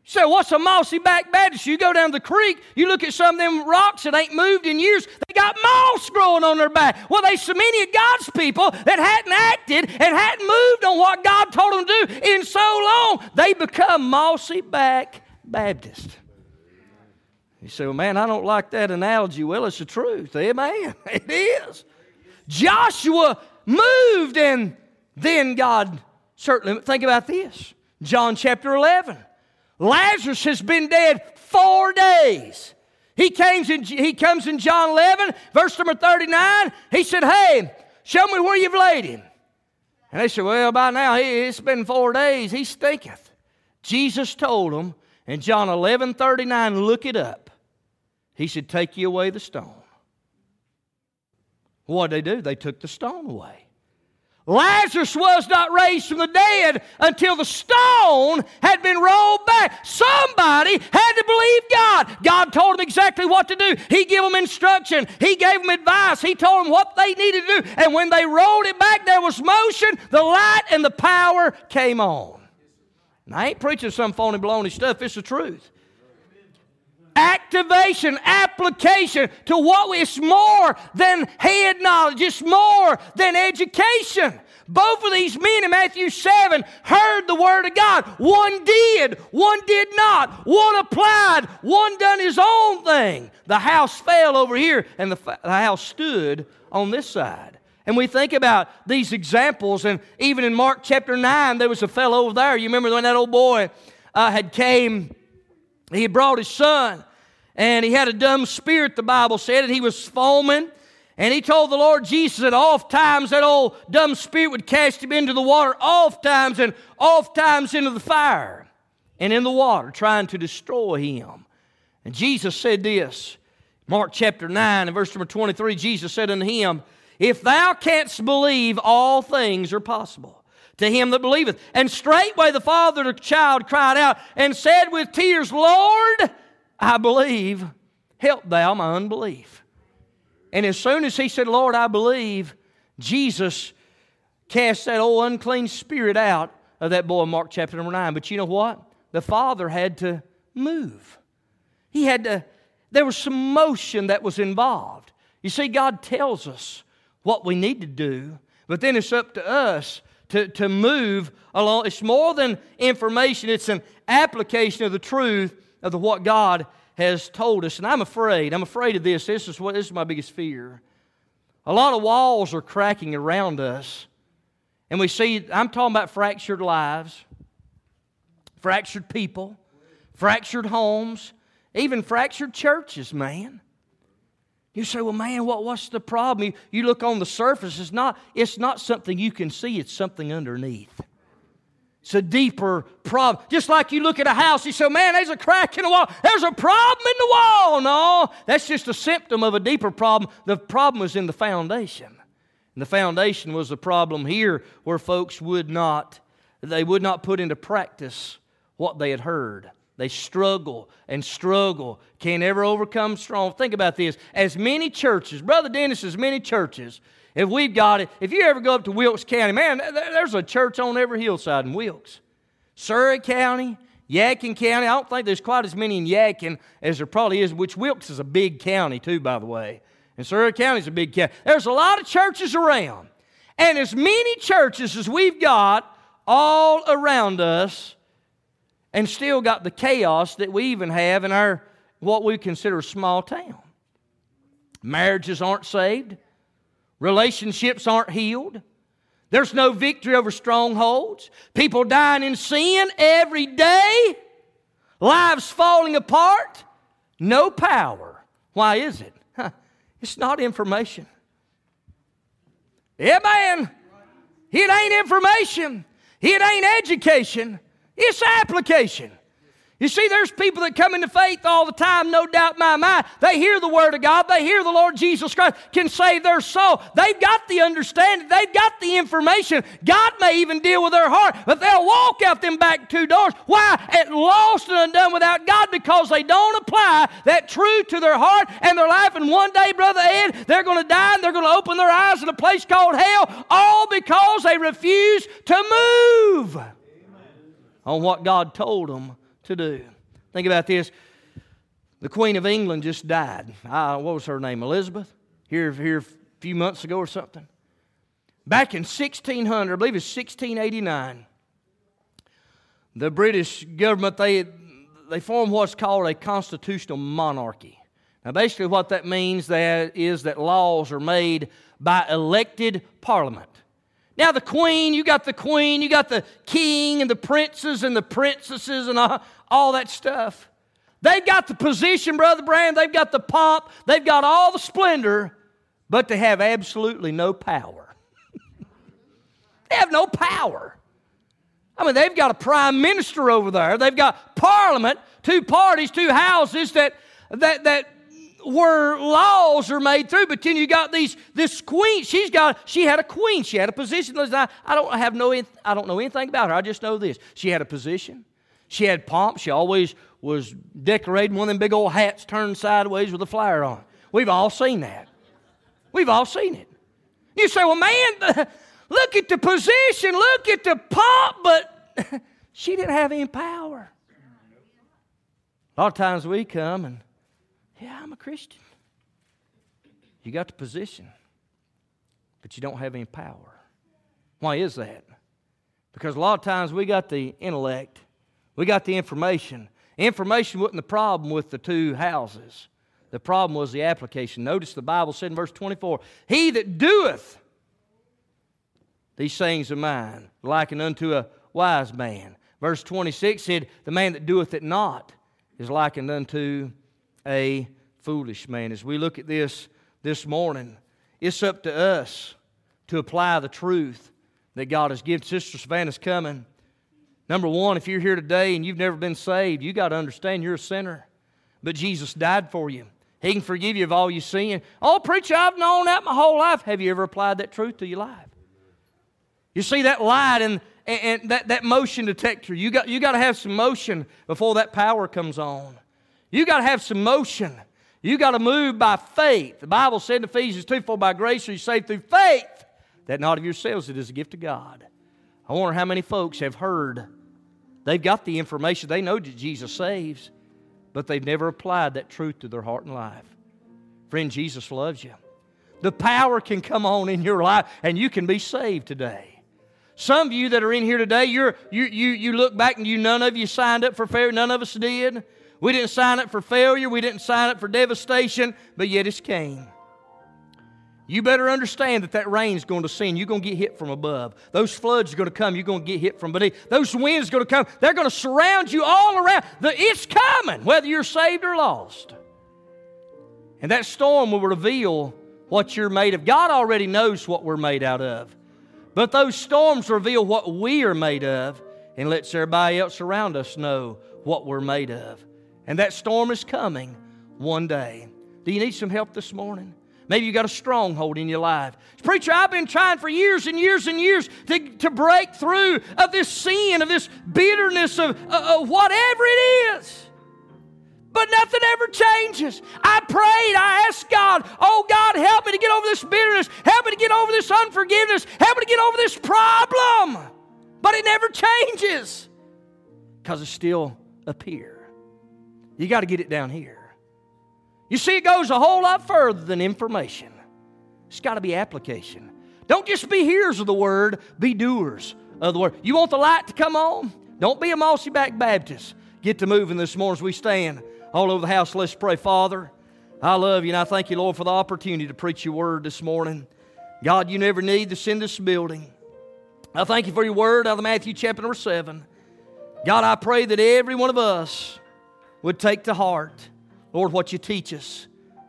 Speaker 2: You say, what's a mossy back Baptist? You go down the creek, you look at some of them rocks that ain't moved in years, they got moss growing on their back. Well, there's so many of God's people that hadn't acted and hadn't moved on what God told them to do in so long, they become mossy back Baptist. You say, well, man, I don't like that analogy. Well, it's the truth. Amen. It is. Joshua moved, and then God certainly, think about this. John chapter eleven. Lazarus has been dead four days. He comes in, he comes in John eleven, verse number thirty-nine. He said, hey, show me where you've laid him. And they said, well, by now it's been four days. He stinketh. Jesus told them in John eleven thirty-nine, look it up. He said, take you away the stone. What did they do? They took the stone away. Lazarus was not raised from the dead until the stone had been rolled back. Somebody had to believe God. God told them exactly what to do. He gave them instruction. He gave them advice. He told them what they needed to do. And when they rolled it back, there was motion, the light, and the power came on. And I ain't preaching some phony baloney stuff. It's the truth. Activation, application to what we, it's more than head knowledge. It's more than education. Both of these men in Matthew seven heard the Word of God. One did, one did not. One applied, one done his own thing. The house fell over here and the, the house stood on this side. And we think about these examples, and even in Mark chapter nine, there was a fellow over there. You remember when that old boy uh, had came. He had brought his son, and he had a dumb spirit, the Bible said, and he was foaming. And he told the Lord Jesus that oft times that old dumb spirit would cast him into the water, oft times and oft times into the fire and in the water, trying to destroy him. And Jesus said this, Mark chapter nine and verse number twenty-three, Jesus said unto him, if thou canst believe, all things are possible to him that believeth. And straightway the father of the child cried out and said with tears, Lord, I believe, help thou my unbelief. And as soon as he said, Lord, I believe, Jesus cast that old unclean spirit out of that boy in Mark chapter number nine. But you know what? The father had to move. He had to, there was some motion that was involved. You see, God tells us what we need to do, but then it's up to us To, to move along. It's more than information. It's an application of the truth of the, what God has told us. And I'm afraid, I'm afraid of this. This is what this is my biggest fear. A lot of walls are cracking around us. And we see, I'm talking about fractured lives, fractured people, fractured homes, even fractured churches, man. You say, well, man, what, what's the problem? You, you look on the surface, it's not, it's not something you can see, it's something underneath. It's a deeper problem. Just like you look at a house, you say, man, there's a crack in the wall. There's a problem in the wall. No, that's just a symptom of a deeper problem. The problem was in the foundation. And the foundation was the problem here where folks would not, they would not put into practice what they had heard. They struggle and struggle, can't ever overcome strong. Think about this. As many churches, Brother Dennis, as many churches, if we've got it, if you ever go up to Wilkes County, man, there's a church on every hillside in Wilkes. Surrey County, Yadkin County, I don't think there's quite as many in Yadkin as there probably is, which Wilkes is a big county too, by the way. And Surrey County is a big county. There's a lot of churches around. And as many churches as we've got all around us, and still got the chaos that we even have in our, what we consider a small town. Marriages aren't saved. Relationships aren't healed. There's no victory over strongholds. People dying in sin every day. Lives falling apart. No power. Why is it? Huh. It's not information. Yeah, man. It ain't information. It ain't education. It's application. You see, there's people that come into faith all the time, no doubt in my mind. They hear the Word of God. They hear the Lord Jesus Christ can save their soul. They've got the understanding. They've got the information. God may even deal with their heart, but they'll walk out them back two doors. Why? At lost and undone without God, because they don't apply that truth to their heart and their life. And one day, Brother Ed, they're going to die and they're going to open their eyes in a place called hell, all because they refuse to move on what God told them to do. Think about this. The Queen of England just died. Uh, what was her name? Elizabeth? Here, here a few months ago or something. Back in sixteen hundred, I believe it's sixteen eighty-nine, the British government, they, they formed what's called a constitutional monarchy. Now basically what that means that is that laws are made by elected parliament. Now the Queen, you got the Queen, you got the King and the princes and the princesses and all, all that stuff. They've got the position, Brother Brand, they've got the pomp, they've got all the splendor, but they have absolutely no power. They have no power. I mean, they've got a prime minister over there. They've got parliament, two parties, two houses that that that where laws are made through. But then you got these this queen. She's got she had a queen. She had a position. I, I don't have no I don't know anything about her. I just know this: she had a position. She had pomp. She always was decorating one of them big old hats turned sideways with a flower on. We've all seen that. We've all seen it. You say, well, man. Look at the position, look at the pomp, but she didn't have any power. A lot of times we come and, yeah, I'm a Christian. You got the position, but you don't have any power. Why is that? Because a lot of times we got the intellect, we got the information. Information wasn't the problem with the two houses. The problem was the application. Notice the Bible said in verse twenty-four, he that doeth these sayings of mine, likened unto a wise man. Verse twenty-six said, the man that doeth it not is likened unto a foolish man. As we look at this this morning, it's up to us to apply the truth that God has given. Sister Savannah's coming. Number one, if you're here today and you've never been saved, you got to understand you're a sinner. But Jesus died for you. He can forgive you of all your sin. Oh, preacher, I've known that my whole life. Have you ever applied that truth to your life? You see that light and, and, and that, that motion detector. You got, you got to have some motion before that power comes on. You got to have some motion. You got to move by faith. The Bible said in Ephesians two, for by grace are you saved through faith, that not of yourselves, it is a gift of God. I wonder how many folks have heard. They've got the information. They know that Jesus saves, but they've never applied that truth to their heart and life. Friend, Jesus loves you. The power can come on in your life, and you can be saved today. Some of you that are in here today, you're, you, you, you look back and you none of you signed up for failure. None of us did. We didn't sign up for failure. We didn't sign up for devastation, but yet it's came. You better understand that that rain's going to send. You're going to get hit from above. Those floods are going to come. You're going to get hit from beneath. Those winds are going to come. They're going to surround you all around. The, it's coming, whether you're saved or lost. And that storm will reveal what you're made of. God already knows what we're made out of. But those storms reveal what we are made of and lets everybody else around us know what we're made of. And that storm is coming one day. Do you need some help this morning? Maybe you got a stronghold in your life. Preacher, I've been trying for years and years and years to, to break through of this sin, of this bitterness, of, uh, of whatever it is. But nothing ever changes. I prayed, I asked God, oh God, help me to get over this bitterness. Help me to get over this unforgiveness. Help me to get over this problem. But it never changes because it's still up here. You got to get it down here. You see, it goes a whole lot further than information. It's got to be application. Don't just be hearers of the word, be doers of the word. You want the light to come on? Don't be a mossy-back Baptist. Get to moving this morning as we stand all over the house. Let's pray. Father, I love you and I thank you, Lord, for the opportunity to preach your word this morning. God, you never need to send this building. I thank you for your word out of Matthew chapter number seven. God, I pray that every one of us would take to heart, Lord, what you teach us.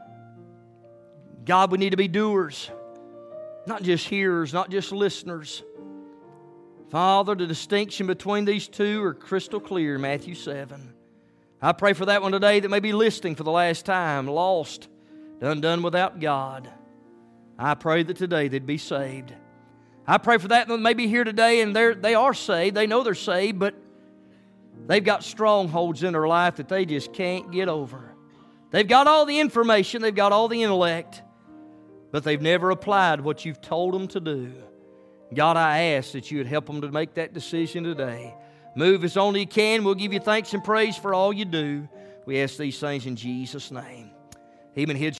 Speaker 2: God, we need to be doers, not just hearers, not just listeners. Father, the distinction between these two are crystal clear in Matthew seven. I pray for that one today that may be listening for the last time, lost, done done without God. I pray that today they'd be saved. I pray for that one that may be here today and they're, they are saved, they know they're saved, but they've got strongholds in their life that they just can't get over. They've got all the information, they've got all the intellect, but they've never applied what you've told them to do. God, I ask that you would help them to make that decision today. Move as only you can. We'll give you thanks and praise for all you do. We ask these things in Jesus' name. Amen.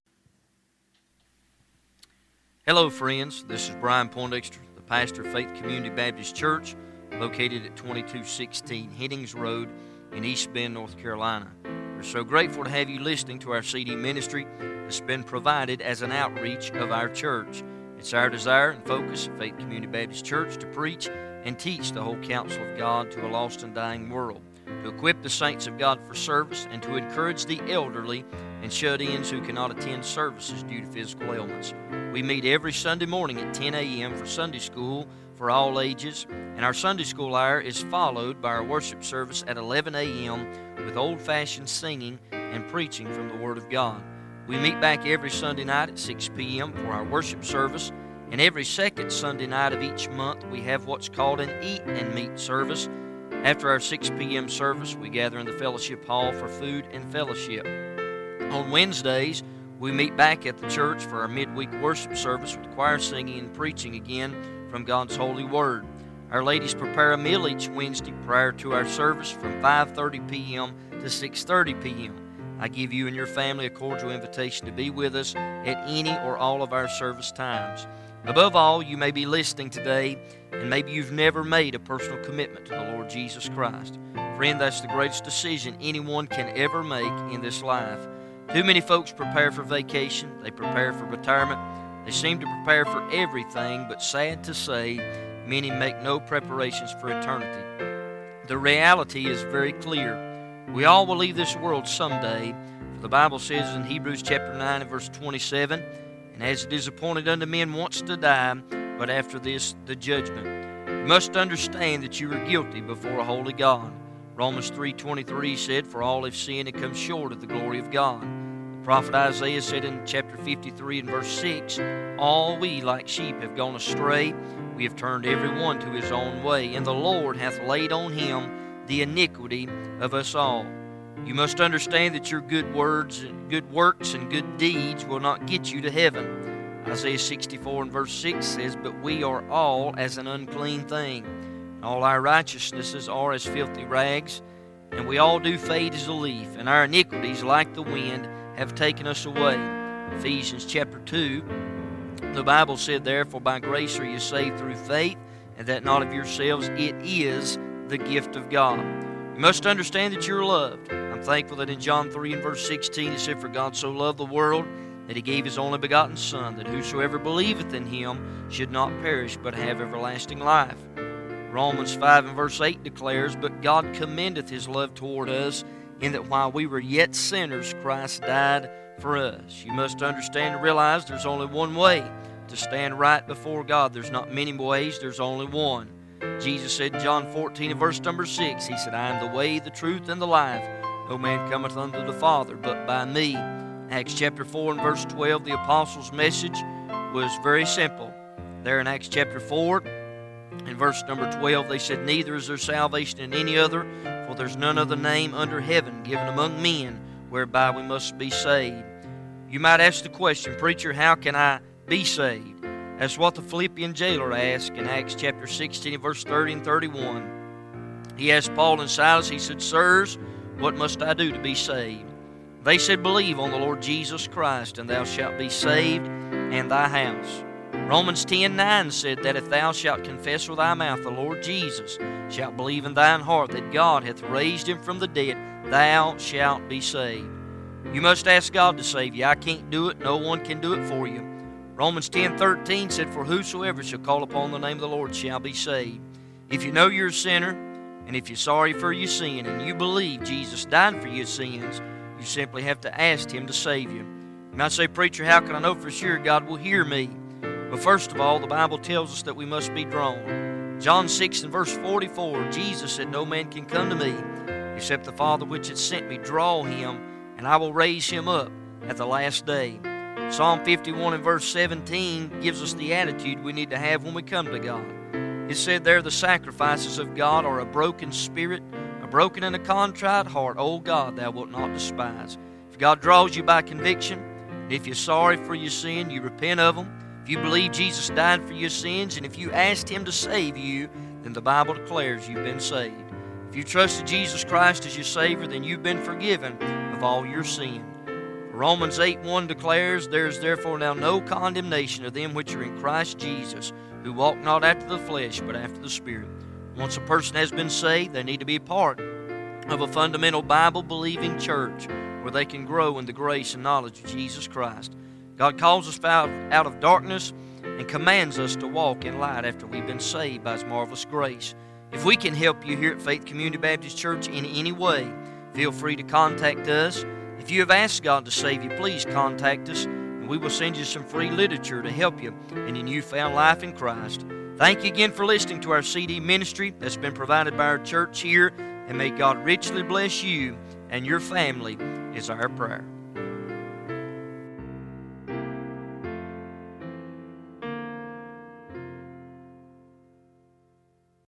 Speaker 2: Hello, friends. This is Brian Poindexter, the pastor of Faith Community Baptist Church, located at twenty-two sixteen Headings Road in East Bend, North Carolina. We're so grateful to have you listening to our C D ministry that's been provided as an outreach of our church. It's our desire and focus at Faith Community Baptist Church to preach and teach the whole counsel of God to a lost and dying world, to equip the saints of God for service, and to encourage the elderly and shut-ins who cannot attend services due to physical ailments. We meet every Sunday morning at ten a.m. for Sunday school for all ages, and our Sunday school hour is followed by our worship service at eleven a.m. with old-fashioned singing and preaching from the Word of God. We meet back every Sunday night at six p.m. for our worship service, and every second Sunday night of each month we have what's called an Eat and Meet service. After our six p.m. service, we gather in the fellowship hall for food and fellowship. On Wednesdays, we meet back at the church for our midweek worship service with choir singing and preaching again from God's holy Word. Our ladies prepare a meal each Wednesday prior to our service from five thirty p.m. to six thirty p.m. I give you and your family a cordial invitation to be with us at any or all of our service times. Above all, you may be listening today, and maybe you've never made a personal commitment to the Lord Jesus Christ. Friend, that's the greatest decision anyone can ever make in this life. Too many folks prepare for vacation, they prepare for retirement, they seem to prepare for everything, but sad to say, many make no preparations for eternity. The reality is very clear. We all will leave this world someday, for the Bible says in Hebrews chapter nine and verse twenty-seven, "And as it is appointed unto men once to die, but after this the judgment." You must understand that you are guilty before a holy God. Romans three twenty-three said, "For all have sinned and come short of the glory of God." The prophet Isaiah said in chapter fifty-three and verse six, "All we like sheep have gone astray, we have turned every one to his own way, and the Lord hath laid on him the iniquity of us all." You must understand that your good words and good works and good deeds will not get you to heaven. Isaiah sixty-four and verse six says, "But we are all as an unclean thing, and all our righteousnesses are as filthy rags, and we all do fade as a leaf, and our iniquities, like the wind, have taken us away." Ephesians chapter two, the Bible said, "Therefore by grace are you saved through faith, and that not of yourselves, it is the gift of God." You must understand that you're loved. I'm thankful that in John three and verse sixteen it said, "For God so loved the world that he gave his only begotten Son, that whosoever believeth in him should not perish but have everlasting life." Romans five and verse eight declares, "But God commendeth his love toward us, in that while we were yet sinners, Christ died for us." You must understand and realize there's only one way to stand right before God. There's not many ways, there's only one. Jesus said in John fourteen and verse number six, he said, "I am the way, the truth, and the life. No man cometh unto the Father but by me." Acts chapter four and verse twelve, the apostles' message was very simple. There in Acts chapter four and verse number twelve, they said, "Neither is there salvation in any other, for there's none other name under heaven given among men whereby we must be saved." You might ask the question, "Preacher, how can I be saved?" That's what the Philippian jailer asked in Acts chapter sixteen, verse thirty and thirty-one. He asked Paul and Silas, he said, "Sirs, what must I do to be saved?" They said, "Believe on the Lord Jesus Christ, and thou shalt be saved, and thy house." Romans ten nine said that if thou shalt confess with thy mouth the Lord Jesus, shalt believe in thine heart that God hath raised him from the dead, thou shalt be saved. You must ask God to save you. I can't do it. No one can do it for you. Romans ten thirteen said, "For whosoever shall call upon the name of the Lord shall be saved." If you know you're a sinner, and if you're sorry for your sin, and you believe Jesus died for your sins, you simply have to ask him to save you. You might say, "Preacher, how can I know for sure God will hear me?" Well, first of all, the Bible tells us that we must be drawn. John six and verse forty-four, Jesus said, "No man can come to me, except the Father which hath sent me draw him, and I will raise him up at the last day." Psalm fifty-one and verse seventeen gives us the attitude we need to have when we come to God. It said there, "The sacrifices of God are a broken spirit, a broken and a contrite heart. O God, thou wilt not despise." If God draws you by conviction, and if you're sorry for your sin, you repent of them. If you believe Jesus died for your sins, and if you asked him to save you, then the Bible declares you've been saved. If you trusted Jesus Christ as your Savior, then you've been forgiven of all your sin. Romans eight one declares, "There is therefore now no condemnation of them which are in Christ Jesus, who walk not after the flesh, but after the Spirit." Once a person has been saved, they need to be part of a fundamental Bible-believing church where they can grow in the grace and knowledge of Jesus Christ. God calls us out, out of darkness and commands us to walk in light after we've been saved by His marvelous grace. If we can help you here at Faith Community Baptist Church in any way, feel free to contact us. If you have asked God to save you, please contact us, and we will send you some free literature to help you in your newfound life in Christ. Thank you again for listening to our C D ministry that's been provided by our church here, and may God richly bless you and your family is our prayer.